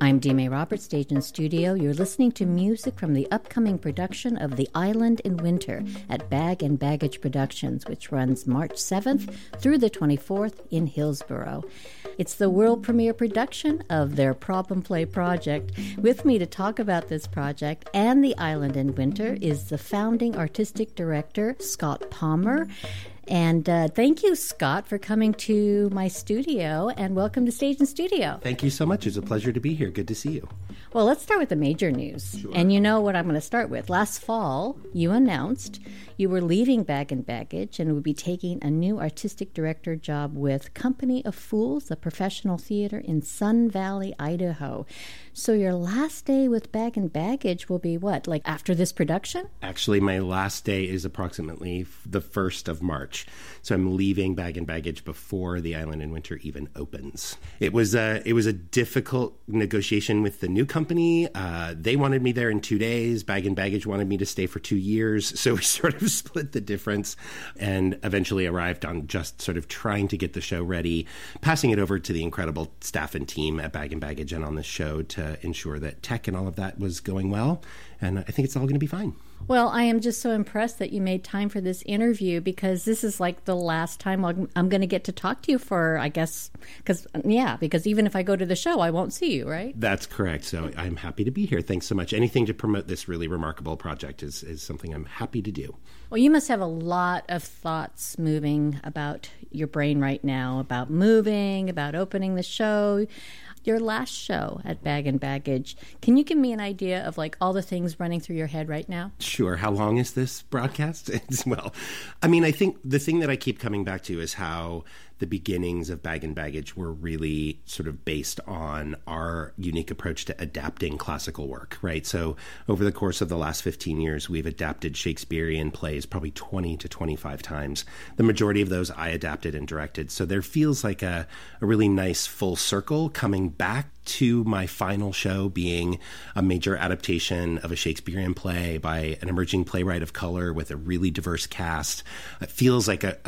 I'm Dee May Roberts, stage and studio. You're listening to music from the upcoming production of The Island in Winter at Bag and Baggage Productions, which runs March 7th through the 24th in Hillsborough. It's the world premiere production of their Prop and Play project. With me to talk about this project and The Island in Winter is the founding artistic director, Scott Palmer. And thank you, Scott, for coming to my studio, and welcome to Stage and Studio. Thank you so much. It's a pleasure to be here. Good to see you. Well, let's start with the major news. Sure. And you know what I'm going to start with. Last fall, you announced you were leaving Bag and Baggage and would be taking a new artistic director job with Company of Fools, a professional theater in Sun Valley, Idaho. So your last day with Bag and Baggage will be what, like after this production? Actually, my last day is approximately the 1st of March. So I'm leaving Bag and Baggage before The Island in Winter even opens. It was a difficult negotiation with the new company. They wanted me there in 2 days. Bag and Baggage wanted me to stay for 2 years. So we sort of split the difference and eventually arrived on just sort of trying to get the show ready, passing it over to the incredible staff and team at Bag and Baggage and on the show to ensure that tech and all of that was going well. And I think it's all going to be fine. Well, I am just so impressed that you made time for this interview, because this is like the last time I'm going to get to talk to you for, I guess, because even if I go to the show, I won't see you, right? That's correct. So I'm happy to be here. Thanks so much. Anything to promote this really remarkable project is something I'm happy to do. Well, you must have a lot of thoughts moving about your brain right now, about moving, about opening the show. Your last show at Bag and Baggage. Can you give me an idea of like all the things running through your head right now? Sure. How long is this broadcast? Well, I mean, I think the thing that I keep coming back to is how the beginnings of Bag and Baggage were really sort of based on our unique approach to adapting classical work, right? So over the course of the last 15 years, we've adapted Shakespearean plays probably 20 to 25 times. The majority of those I adapted and directed. So there feels like a really nice full circle coming back to my final show being a major adaptation of a Shakespearean play by an emerging playwright of color with a really diverse cast. It feels like a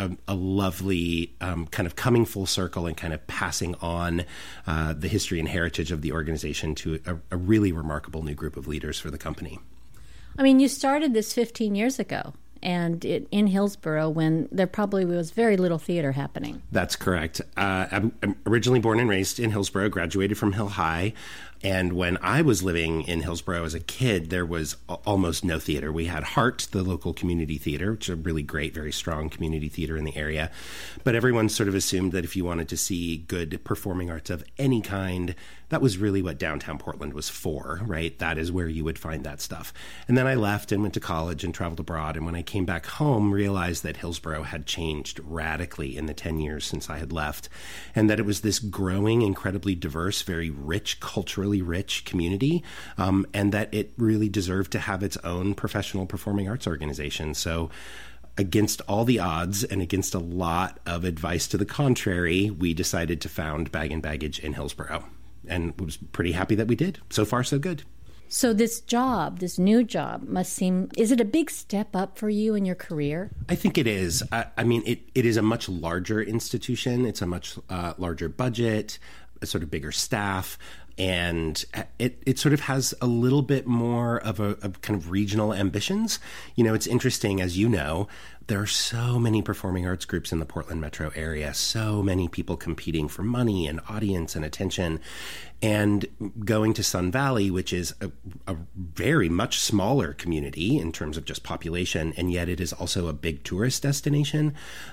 lovely kind of coming full circle and kind of passing on the history and heritage of the organization to a really remarkable new group of leaders for the company. I mean, you started this 15 years ago. And in Hillsborough, when there probably was very little theater happening. That's correct. I'm originally born and raised in Hillsborough, graduated from Hill High. And when I was living in Hillsborough as a kid, there was almost no theater. We had Hart, the local community theater, which is a really great, very strong community theater in the area. But everyone sort of assumed that if you wanted to see good performing arts of any kind, that was really what downtown Portland was for, right? That is where you would find that stuff. And then I left and went to college and traveled abroad. And when I came back home, realized that Hillsborough had changed radically in the 10 years since I had left, and that it was this growing, incredibly diverse, very rich, culturally rich community, and that it really deserved to have its own professional performing arts organization. So against all the odds and against a lot of advice to the contrary, we decided to found Bag and Baggage in Hillsborough, and was pretty happy that we did. So far, so good. So this job, this new job, is it a big step up for you in your career? I think it is. I mean, it is a much larger institution. It's a much larger budget, a sort of bigger staff. And it sort of has a little bit more of a kind of regional ambitions. You know, it's interesting, as you know, there are so many performing arts groups in the Portland metro area, so many people competing for money and audience and attention. And going to Sun Valley, which is a very much smaller community in terms of just population, and yet it is also a big tourist destination.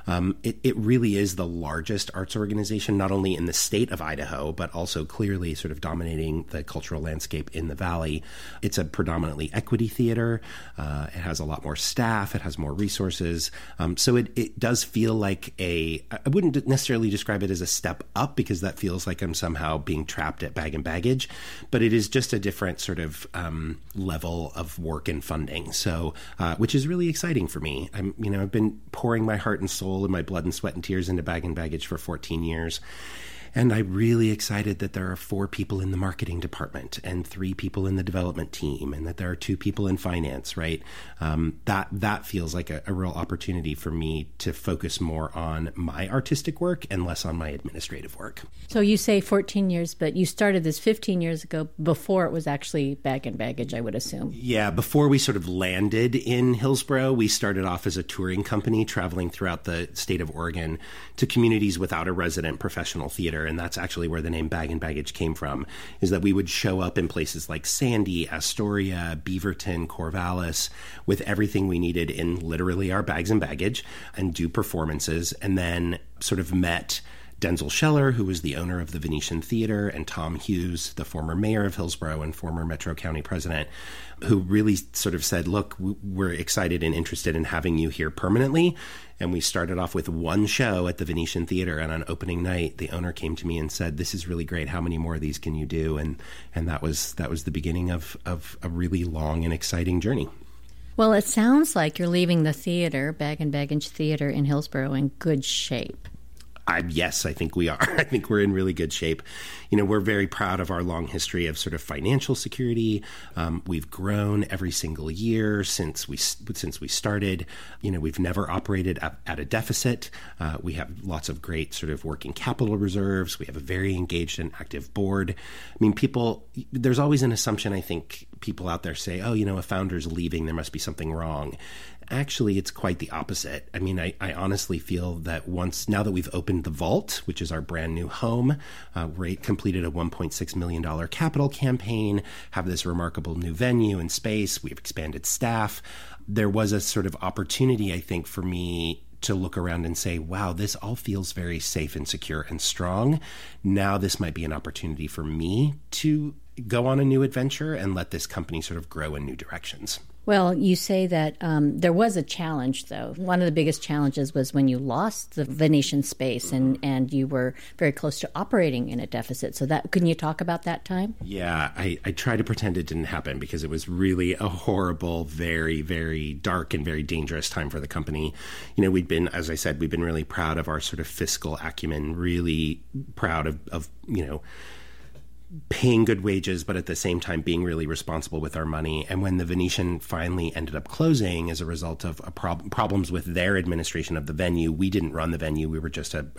It really is the largest arts organization, not only in the state of Idaho, but also clearly sort of dominating the cultural landscape in the valley. It's a predominantly equity theater. It has a lot more staff. It has more resources. So it does feel like I wouldn't necessarily describe it as a step up, because that feels like I'm somehow being trapped at Bag and Baggage, but it is just a different sort of level of work and funding. So, which is really exciting for me. I've been pouring my heart and soul and my blood and sweat and tears into Bag and Baggage for 14 years. And I'm really excited that there are 4 people in the marketing department and 3 people in the development team, and that there are 2 people in finance, right? That feels like a real opportunity for me to focus more on my artistic work and less on my administrative work. So you say 14 years, but you started this 15 years ago, before it was actually Bag and Baggage, I would assume. Yeah, before we sort of landed in Hillsborough, we started off as a touring company traveling throughout the state of Oregon to communities without a resident professional theater. And that's actually where the name Bag and Baggage came from, is that we would show up in places like Sandy, Astoria, Beaverton, Corvallis, with everything we needed in literally our bags and baggage, and do performances, and then sort of met Denzel Scheller, who was the owner of the Venetian Theater, and Tom Hughes, the former mayor of Hillsborough and former Metro County president, who really sort of said, look, we're excited and interested in having you here permanently. And we started off with 1 show at the Venetian Theater, and on opening night, the owner came to me and said, this is really great. How many more of these can you do? And that was the beginning of a really long and exciting journey. Well, it sounds like you're leaving the theater, Bag and Baggage Theater in Hillsborough, in good shape. Yes, I think we are. I think we're in really good shape. We're very proud of our long history of sort of financial security. We've grown every single year since we started. We've never operated at a deficit. We have lots of great sort of working capital reserves. We have a very engaged and active board. I mean, there's always an assumption, I think, people out there say, oh, a founder's leaving, there must be something wrong. Actually, it's quite the opposite. I mean, I honestly feel that now that we've opened the Vault, which is our brand new home, we completed a $1.6 million capital campaign, have this remarkable new venue and space, we've expanded staff. There was a sort of opportunity, I think, for me to look around and say, wow, this all feels very safe and secure and strong. Now this might be an opportunity for me to go on a new adventure and let this company sort of grow in new directions. Well, you say that there was a challenge, though. One of the biggest challenges was when you lost the Venetian space and you were very close to operating in a deficit. So can you talk about that time? Yeah, I try to pretend it didn't happen because it was really a horrible, very, very dark and very dangerous time for the company. We've been really proud of our sort of fiscal acumen, really proud of paying good wages, but at the same time being really responsible with our money. And when the Venetian finally ended up closing as a result of problems with their administration of the venue, we didn't run the venue. We were just the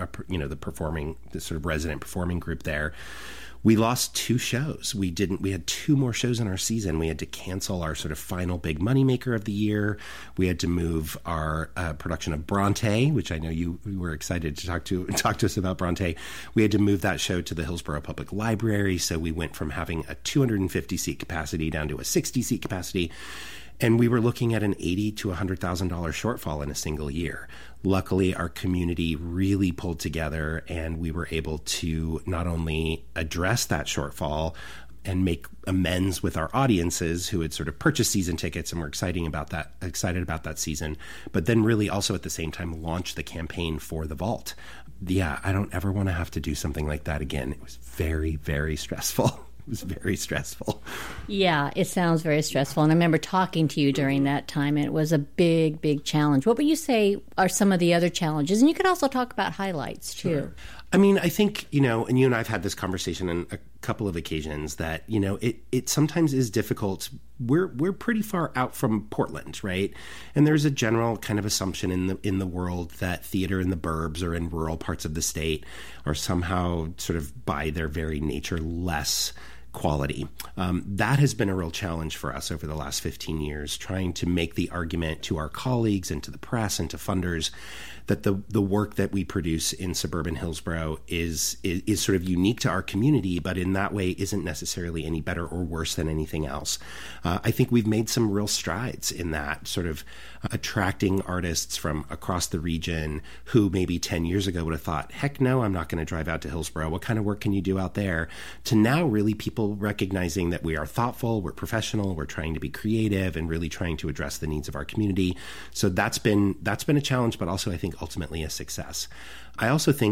sort of resident performing group there. We lost 2 shows. We had 2 more shows in our season. We had to cancel our sort of final big moneymaker of the year. We had to move our production of Bronte, which I know you were excited to talk to us about Bronte. We had to move that show to the Hillsborough Public Library. So we went from having a 250-seat capacity down to a 60-seat capacity. And we were looking at an $80,000 to $100,000 shortfall in a single year. Luckily, our community really pulled together, and we were able to not only address that shortfall and make amends with our audiences who had sort of purchased season tickets and were excited about that season, but then really also at the same time launch the campaign for the Vault. Yeah, I don't ever want to have to do something like that again. It was very, very stressful. It was very stressful. Yeah, it sounds very stressful. And I remember talking to you during that time, and it was a big, big challenge. What would you say are some of the other challenges? And you could also talk about highlights, too. Sure. I mean, I think, and you and I have had this conversation on a couple of occasions that, it sometimes is difficult. We're pretty far out from Portland, right? And there's a general kind of assumption in the world that theater in the burbs or in rural parts of the state are somehow sort of by their very nature less quality. That has been a real challenge for us over the last 15 years, trying to make the argument to our colleagues and to the press and to funders that the work that we produce in suburban Hillsborough is sort of unique to our community, but in that way isn't necessarily any better or worse than anything else. I think we've made some real strides in that, sort of attracting artists from across the region who maybe 10 years ago would have thought, heck no, I'm not going to drive out to Hillsborough. What kind of work can you do out there? To now really people recognizing that we are thoughtful, we're professional, we're trying to be creative and really trying to address the needs of our community. So that's been a challenge, but also I think ultimately a success. I also think,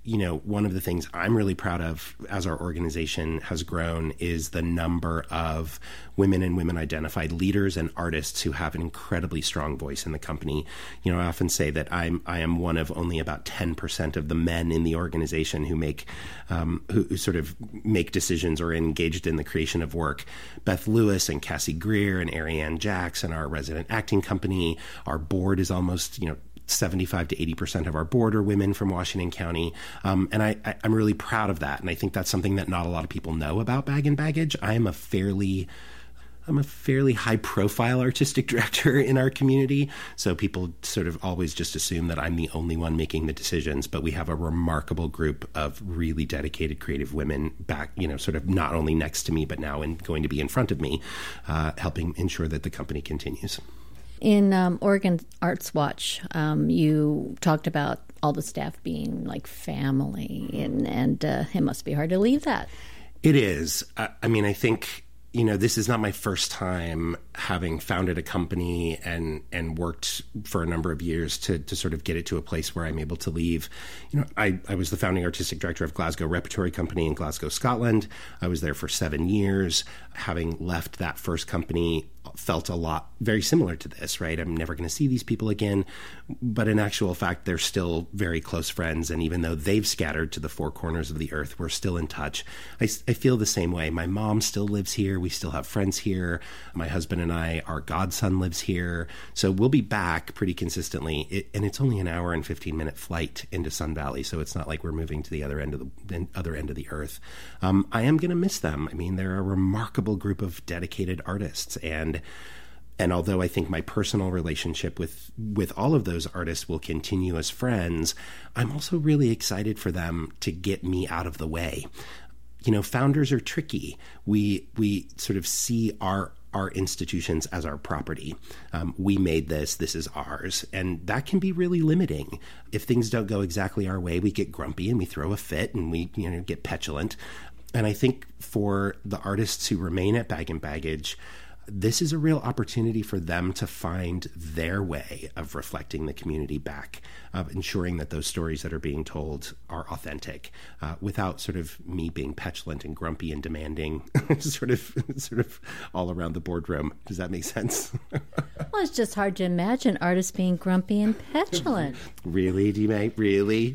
one of the things I'm really proud of as our organization has grown is the number of women and women-identified leaders and artists who have an incredibly strong voice in the company. I often say that I am one of only about 10% of the men in the organization who sort of make decisions or engaged in the creation of work. Beth Lewis and Cassie Greer and Ariane Jackson, our resident acting company. Our board is almost, 75 to 80% of our board are women from Washington County. And I'm really proud of that. And I think that's something that not a lot of people know about Bag and Baggage. I'm a fairly high-profile artistic director in our community, so people sort of always just assume that I'm the only one making the decisions, but we have a remarkable group of really dedicated creative women back, sort of not only next to me, but now going to be in front of me, helping ensure that the company continues. In Oregon Arts Watch, you talked about all the staff being like family, and it must be hard to leave that. It is. I think, this is not my first time having founded a company and worked for a number of years to sort of get it to a place where I'm able to leave. I was the founding artistic director of Glasgow Repertory Company in Glasgow, Scotland. I was there for 7 years. Having left that first company felt a lot very similar to this, right? I'm never going to see these people again. But in actual fact, they're still very close friends. And even though they've scattered to the four corners of the earth, we're still in touch. I feel the same way. My mom still lives here. We still have friends here. My husband and I, our godson lives here. So we'll be back pretty consistently. And it's only an hour and 15-minute flight into Sun Valley. So it's not like we're moving to the other end of the earth. I am going to miss them. I mean, they're a remarkable group of dedicated artists. And although I think my personal relationship with all of those artists will continue as friends, I'm also really excited for them to get me out of the way. Founders are tricky. We sort of see our institutions as our property. We made this is ours. And that can be really limiting. If things don't go exactly our way, we get grumpy and we throw a fit and we get petulant. And I think for the artists who remain at Bag and Baggage, this is a real opportunity for them to find their way of reflecting the community back, of ensuring that those stories that are being told are authentic, without sort of me being petulant and grumpy and demanding, sort of all around the boardroom. Does that make sense? Well, it's just hard to imagine artists being grumpy and petulant. Really, Dime? Really?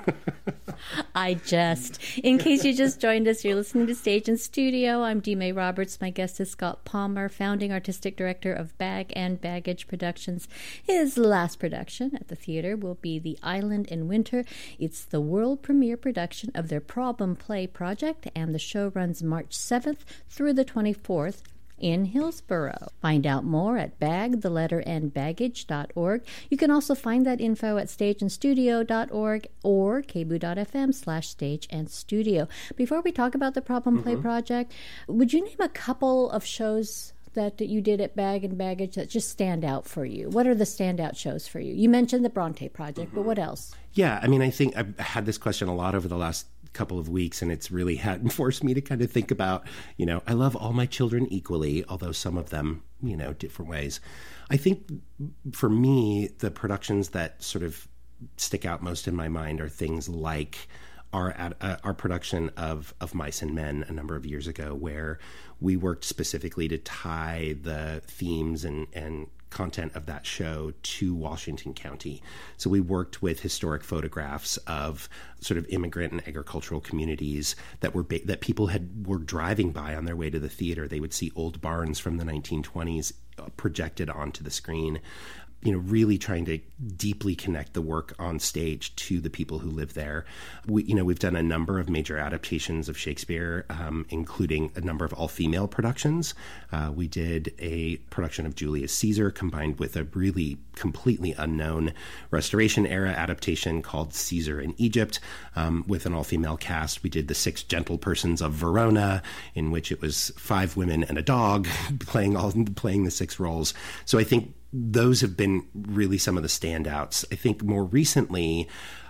In case you just joined us, you're listening to Stage and Studio. I'm Dime Roberts. My guest is Scott Palmer, founding artistic director of Bag and Baggage Productions. His last production at the theater will be The Island in Winter. It's the world premiere production of their Problem Play project, and the show runs March 7th through the 24th. In Hillsborough. Find out more at bagbaggage.org. You can also find that info at stageandstudio.org or kboo.fm/stageandstudio. Before we talk about the Problem Play project, would you name a couple of shows that you did at Bag and Baggage that just stand out for you? What are the standout shows for you? You mentioned the Bronte Project, but what else? Yeah, I think I've had this question a lot over the last couple of weeks, and it's really forced me to kind of think about, I love all my children equally, although some of them, different ways. I think for me, the productions that sort of stick out most in my mind are things like our production of Mice and Men a number of years ago, where we worked specifically to tie the themes and content of that show to Washington County. So we worked with historic photographs of sort of immigrant and agricultural communities that people were driving by on their way to the theater. They would see old barns from the 1920s projected onto the screen. Really trying to deeply connect the work on stage to the people who live there. We've done a number of major adaptations of Shakespeare, including a number of all-female productions. We did a production of Julius Caesar combined with a really completely unknown Restoration-era adaptation called Caesar in Egypt, with an all-female cast. We did The Six Gentlepersons of Verona, in which it was 5 women and a dog playing the 6 roles. So I think those have been really some of the standouts. I think more recently,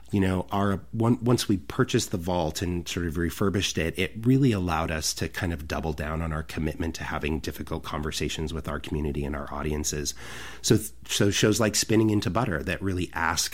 once we purchased the vault and sort of refurbished it, it really allowed us to kind of double down on our commitment to having difficult conversations with our community and our audiences. So shows like Spinning into Butter that really ask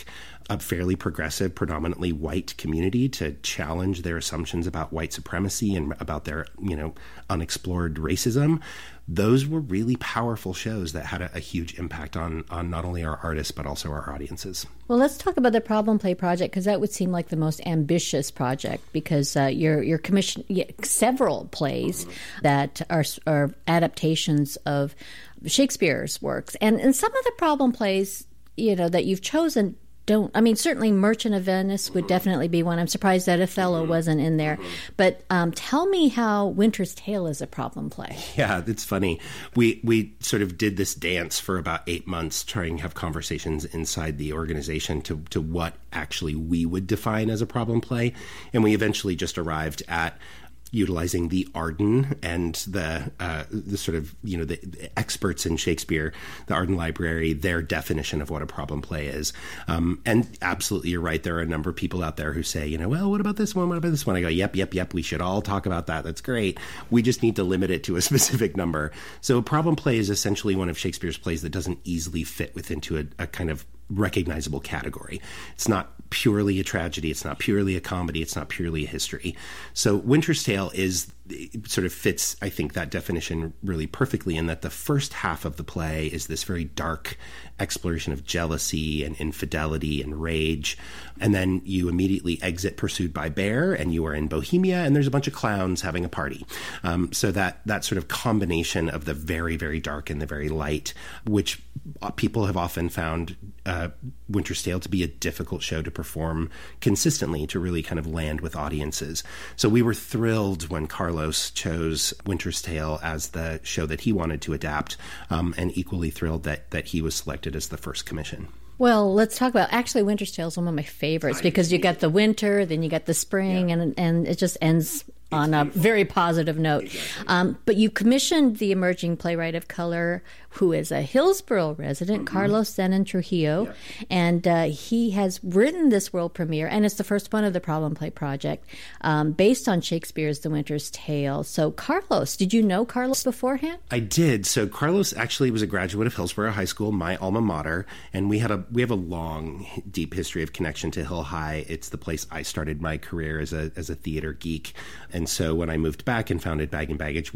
a fairly progressive, predominantly white community to challenge their assumptions about white supremacy and about their, unexplored racism. Those were really powerful shows that had a huge impact on not only our artists, but also our audiences. Well, let's talk about the Problem Play project, because that would seem like the most ambitious project, because you're commissioning several plays that are adaptations of Shakespeare's works. And some of the Problem Plays, that you've chosen certainly Merchant of Venice would definitely be one. I'm surprised that Othello wasn't in there. But tell me how Winter's Tale is a problem play. Yeah, it's funny. We sort of did this dance for about 8 months, trying to have conversations inside the organization to what actually we would define as a problem play. And we eventually just arrived at utilizing the Arden and the sort of, the experts in Shakespeare, the Arden Library, their definition of what a problem play is. And absolutely, you're right. There are a number of people out there who say, well, what about this one? What about this one? I go, yep. We should all talk about that. That's great. We just need to limit it to a specific number. So a problem play is essentially one of Shakespeare's plays that doesn't easily fit within a kind of recognizable category. It's not purely a tragedy. It's not purely a comedy. It's not purely a history. So Winter's Tale sort of fits, I think, that definition really perfectly, in that the first half of the play is this very dark exploration of jealousy and infidelity and rage. And then you immediately exit Pursued by Bear, and you are in Bohemia, and there's a bunch of clowns having a party. So that sort of combination of the very, very dark and the very light, which people have often found Winter's Tale to be a difficult show to perform consistently, to really kind of land with audiences. So we were thrilled when Carlos chose Winter's Tale as the show that he wanted to adapt, and equally thrilled that he was selected as the first commission. Well, let's talk about, actually, Winter's Tale is one of my favorites, because you got the winter, then you got the spring, and it just ends on a very positive note. Exactly. But you commissioned the emerging playwright of color, who is a Hillsborough resident, Carlos Zenon Trujillo, and he has written this world premiere, and it's the first one of the Problem Play project, based on Shakespeare's The Winter's Tale. So, Carlos, did you know Carlos beforehand? I did. So Carlos actually was a graduate of Hillsborough High School, my alma mater, and we have a long, deep history of connection to Hill High. It's the place I started my career as a theater geek. And so when I moved back and founded Bag and Baggage,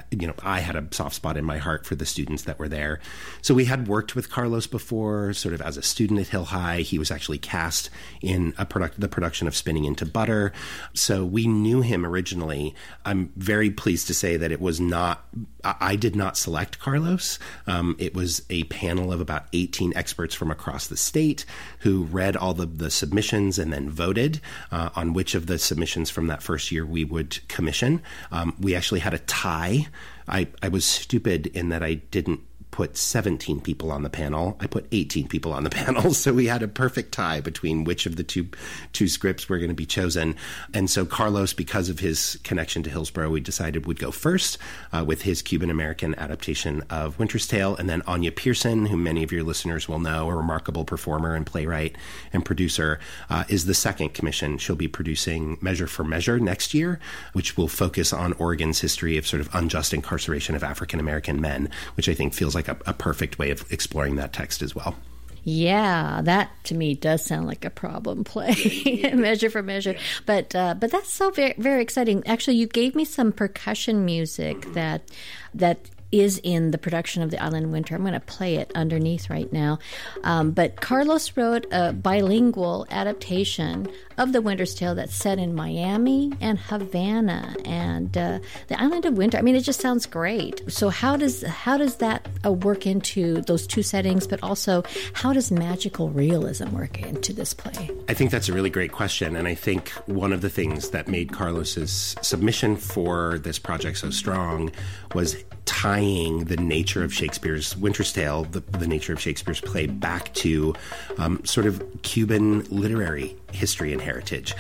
I had a soft spot in my heart for the students that were there. So we had worked with Carlos before, sort of as a student at Hill High. He was actually cast in the production of Spinning into Butter. So we knew him originally. I'm very pleased to say that I did not select Carlos. It was a panel of about 18 experts from across the state who read all the submissions and then voted on which of the submissions from that first year we would commission. We actually had a tie. I was stupid in that I didn't put 17 people on the panel. I put 18 people on the panel. So we had a perfect tie between which of the two scripts were going to be chosen. And so Carlos, because of his connection to Hillsborough, we decided would go first with his Cuban-American adaptation of Winter's Tale. And then Anya Pearson, who many of your listeners will know, a remarkable performer and playwright and producer, is the second commission. She'll be producing Measure for Measure next year, which will focus on Oregon's history of sort of unjust incarceration of African-American men, which I think feels like a perfect way of exploring that text as well. Yeah, that to me does sound like a problem play, Measure for Measure. But that's so very, very exciting. Actually, you gave me some percussion music that is in the production of The Island in Winter. I'm going to play it underneath right now. But Carlos wrote a bilingual adaptation of The Winter's Tale that's set in Miami and Havana and The Island of Winter. I mean, it just sounds great. So how does that work into those two settings, but also how does magical realism work into this play? I think that's a really great question. And I think one of the things that made Carlos's submission for this project so strong was tying the nature of Shakespeare's Winter's Tale, the nature of Shakespeare's play, back to sort of Cuban literary history and heritage.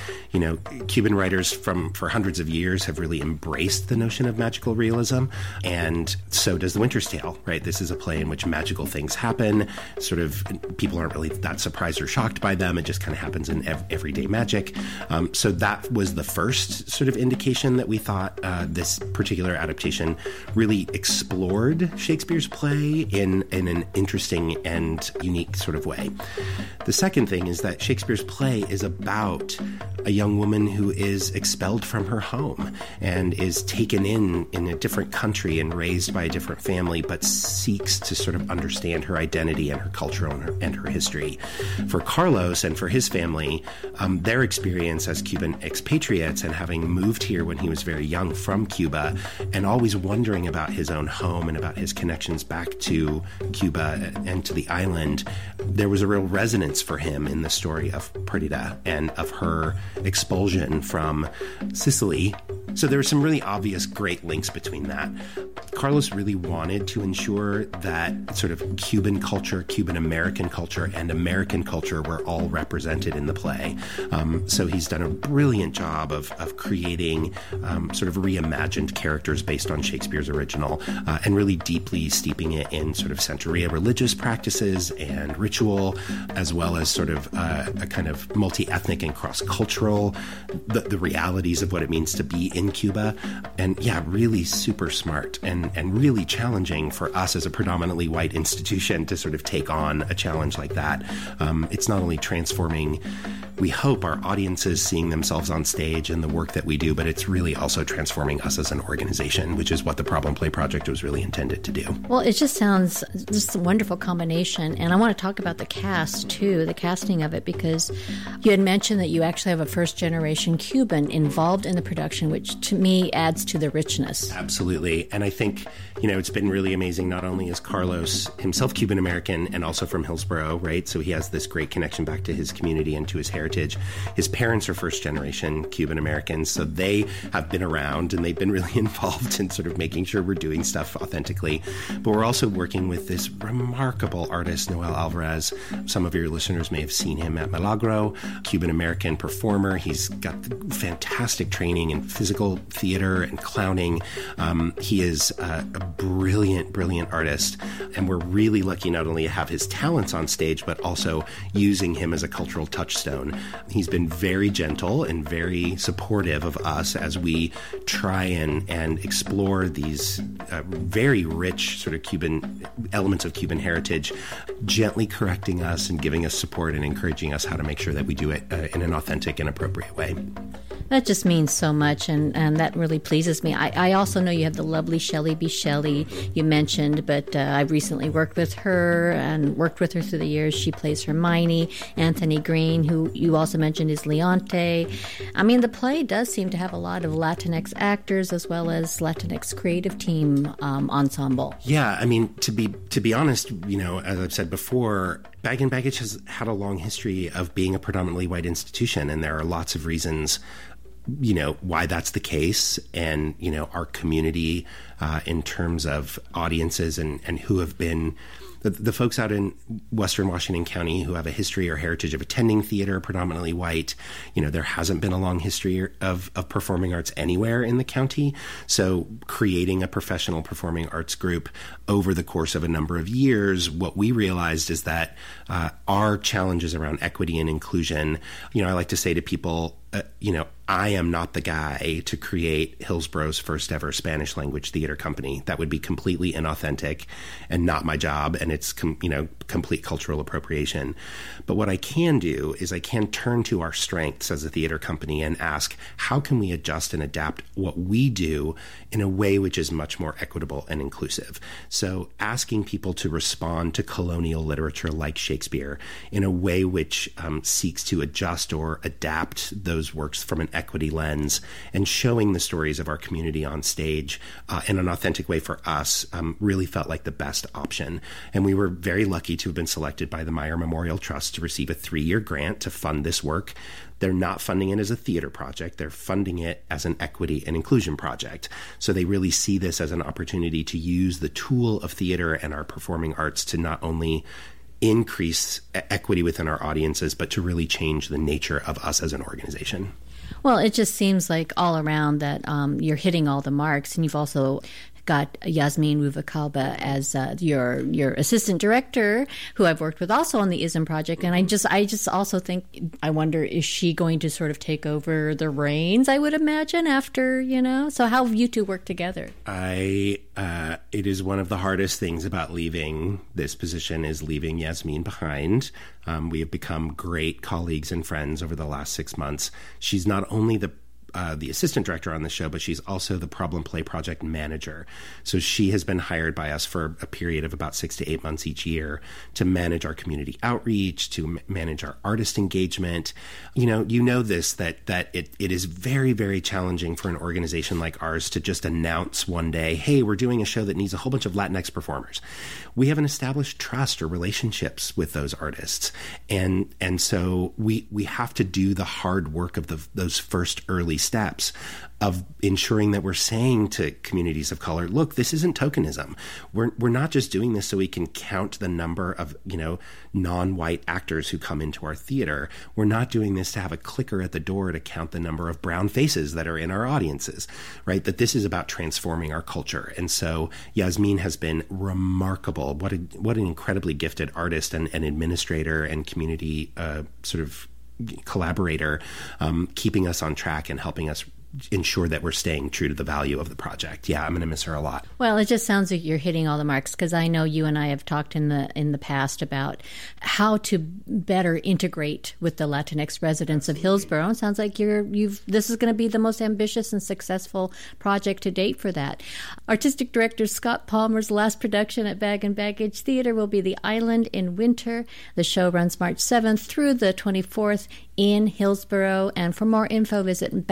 Cuban writers for hundreds of years have really embraced the notion of magical realism, and so does The Winter's Tale, right? This is a play in which magical things happen. Sort of people aren't really that surprised or shocked by them. It just kind of happens in everyday magic. So that was the first sort of indication that we thought this particular adaptation really explored Shakespeare's play in an interesting and unique sort of way. The second thing is that Shakespeare's play is about a young woman who is expelled from her home and is taken in a different country and raised by a different family, but seeks to sort of understand her identity and her culture and her history. For Carlos and for his family, their experience as Cuban expatriates and having moved here when he was very young from Cuba and always wondering about his own home and about his connections back to Cuba and to the island, there was a real resonance for him in the story of Perdita and of her expulsion from Sicily. So there were some really obvious great links between that. Carlos really wanted to ensure that sort of Cuban culture, Cuban American culture, and American culture were all represented in the play. So he's done a brilliant job of creating sort of reimagined characters based on Shakespeare's original and really deeply steeping it in sort of Santeria religious practices and ritual, as well as sort of a kind of multi-ethnic and cross-cultural, the realities of what it means to be in Cuba. And yeah, really super smart and really challenging for us as a predominantly white institution to sort of take on a challenge like that. It's not only transforming, we hope, our audiences seeing themselves on stage and the work that we do, but it's really also transforming us as an organization, which is what the Problem Play Project was really intended to do. Well, it just sounds just a wonderful combination. And I want to talk about the cast, too, the casting of it, because you had mentioned that you actually have a first-generation Cuban involved in the production, which to me adds to the richness. Absolutely. And I think, it's been really amazing. Not only is Carlos himself Cuban American and also from Hillsborough, right? So he has this great connection back to his community and to his heritage. His parents are first-generation Cuban Americans, so they have been around and they've been really involved in sort of making sure we're doing stuff authentically. But we're also working with this remarkable artist, Noel Alvarez. Some of your listeners may have seen him at Milagro, Cuban American performer. He's got fantastic training in physical theater and clowning. He is a brilliant artist, and we're really lucky not only to have his talents on stage, but also using him as a cultural touchstone. He's been very gentle and very supportive of us as we try and explore these very rich sort of Cuban elements of Cuban heritage, gently correcting us and giving us support and encouraging us how to make sure that we do it in an authentic and appropriate way. That just means so much, and that really pleases me. I also know you have the lovely Shelley B. Shelley you mentioned, but I've recently worked with her and worked with her through the years. She plays Hermione. Anthony Green, who you also mentioned, is Leonte. I mean, the play does seem to have a lot of Latinx actors as well as Latinx creative team ensemble. Yeah, I mean, to be honest, as I've said before, Bag and Baggage has had a long history of being a predominantly white institution, and there are lots of reasons why that's the case. And, our community in terms of audiences and who have been the folks out in Western Washington County who have a history or heritage of attending theater, predominantly white. There hasn't been a long history of performing arts anywhere in the county. So creating a professional performing arts group over the course of a number of years, what we realized is that our challenges around equity and inclusion, I like to say to people, I am not the guy to create Hillsborough's first ever Spanish language theater company. That would be completely inauthentic and not my job. And it's, complete cultural appropriation. But what I can do is I can turn to our strengths as a theater company and ask, how can we adjust and adapt what we do in a way which is much more equitable and inclusive? So asking people to respond to colonial literature like Shakespeare in a way which seeks to adjust or adapt those works from an equity lens and showing the stories of our community on stage in an authentic way for us really felt like the best option. And we were very lucky to have been selected by the Meyer Memorial Trust to receive a 3-year grant to fund this work. They're not funding it as a theater project. They're funding it as an equity and inclusion project. So they really see this as an opportunity to use the tool of theater and our performing arts to not only increase equity within our audiences, but to really change the nature of us as an organization. Well, it just seems like all around that you're hitting all the marks, and you've also got Yasmin Ruvalcaba as your assistant director, who I've worked with also on the ISM project. And I just also think, I wonder, is she going to sort of take over the reins, I would imagine, after, So how have you two worked together? It is one of the hardest things about leaving this position is leaving Yasmin behind. We have become great colleagues and friends over the last 6 months. She's not only the assistant director on the show, but she's also the Problem Play project manager. So she has been hired by us for a period of about 6 to 8 months each year to manage our community outreach, to manage our artist engagement. You know this, that it is very, very challenging for an organization like ours to just announce one day, hey, we're doing a show that needs a whole bunch of Latinx performers. We haven't established trust or relationships with those artists. And so we have to do the hard work of those first early steps of ensuring that we're saying to communities of color, look, this isn't tokenism. We're not just doing this so we can count the number of, non-white actors who come into our theater. We're not doing this to have a clicker at the door to count the number of brown faces that are in our audiences, right? That this is about transforming our culture. And so Yasmin has been remarkable. What an incredibly gifted artist and administrator and community sort of collaborator, keeping us on track and helping us ensure that we're staying true to the value of the project. Yeah, I'm going to miss her a lot. Well, it just sounds like you're hitting all the marks, because I know you and I have talked in the past about how to better integrate with the Latinx residents of Hillsborough. It sounds like this is going to be the most ambitious and successful project to date for that. Artistic Director Scott Palmer's last production at Bag and Baggage Theater will be The Island in Winter. The show runs March 7th through the 24th in Hillsborough. And for more info, visit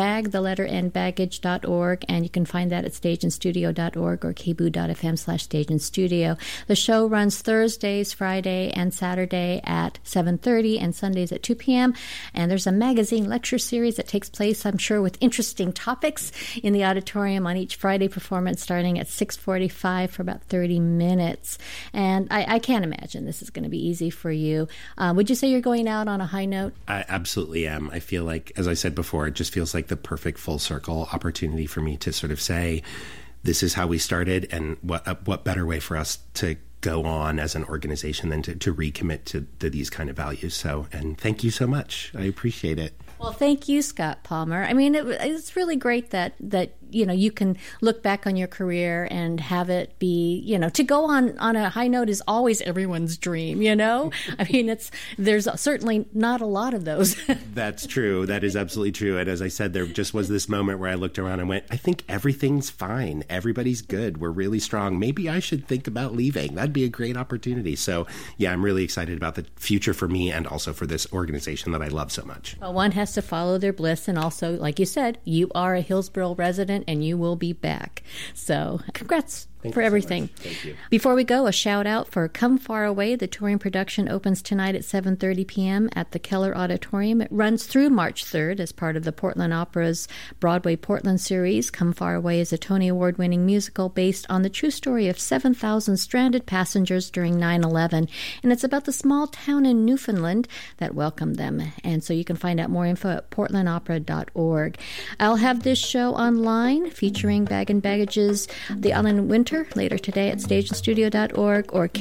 bagtheletterandbaggage.org, and you can find that at stageandstudio.org or kboo.fm/stageandstudio. The show runs Thursdays, Friday, and Saturday at 7:30 and Sundays at 2 p.m. And there's a magazine lecture series that takes place, I'm sure, with interesting topics in the auditorium on each Friday performance, starting at 6:45 for about 30 minutes. And I can't imagine this is going to be easy for you. Would you say you're going out on a high note? I absolutely am. I feel like, as I said before, it just feels like the perfect full circle opportunity for me to sort of say, this is how we started, and what better way for us to go on as an organization than to recommit to these kind of values. So, and thank you so much. I appreciate it. Well, thank you, Scott Palmer. I mean, it's really great that you can look back on your career and have it be, to go on a high note is always everyone's dream, I mean, there's certainly not a lot of those. That's true. That is absolutely true. And as I said, there just was this moment where I looked around and went, I think everything's fine. Everybody's good. We're really strong. Maybe I should think about leaving. That'd be a great opportunity. So yeah, I'm really excited about the future for me and also for this organization that I love so much. Well, one has to follow their bliss. And also, like you said, you are a Hillsborough resident and you will be back. So congrats. Thank for you everything. So much. Thank you. Before we go, a shout out for Come Far Away. The touring production opens tonight at 7:30 p.m. at the Keller Auditorium. It runs through March 3rd as part of the Portland Opera's Broadway Portland series. Come Far Away is a Tony Award-winning musical based on the true story of 7,000 stranded passengers during 9/11, and it's about the small town in Newfoundland that welcomed them. And so you can find out more info at portlandopera.org. I'll have this show online featuring Bag and Baggage's The Island in Winter later today at stageandstudio.org or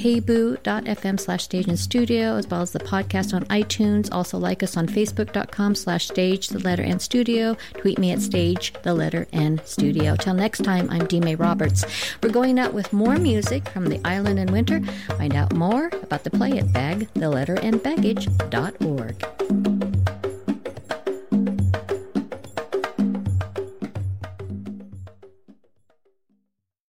kboo.fm/stageandstudio, as well as the podcast on iTunes. Also like us on facebook.com/stage, the letter and studio. Tweet me at stage, the letter and studio. Till next time, I'm Dime Roberts. We're going out with more music from The Island in Winter. Find out more about the play at bagtheletterandbaggage.org.